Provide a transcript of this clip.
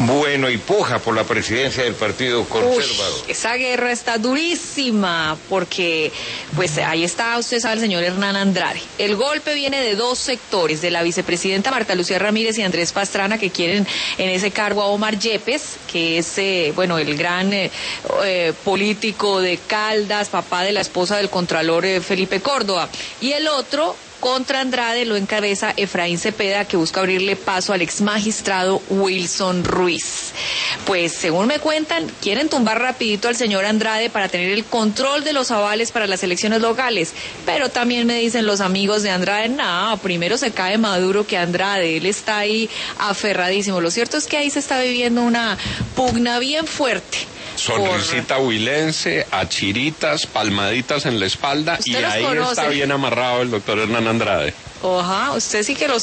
Bueno, y puja por la presidencia del Partido Conservador. Esa guerra está durísima, porque pues ahí está, usted sabe, el señor Hernán Andrade. El golpe viene de dos sectores, de la vicepresidenta Marta Lucía Ramírez y Andrés Pastrana, que quieren en ese cargo a Omar Yepes, que es, el gran político de Caldas, papá de la esposa del contralor Felipe Córdoba. Y el otro, contra Andrade, lo encabeza Efraín Cepeda, que busca abrirle paso al ex magistrado Wilson Ruiz. Pues según me cuentan, quieren tumbar rapidito al señor Andrade para tener el control de los avales para las elecciones locales. Pero también me dicen los amigos de Andrade, no, primero se cae Maduro que Andrade, él está ahí aferradísimo. Lo cierto es que ahí se está viviendo una pugna bien fuerte. Sonrisita huilense, achiritas, palmaditas en la espalda, y ahí conoce. Está bien amarrado el doctor Hernán Andrade. Oja, usted sí que los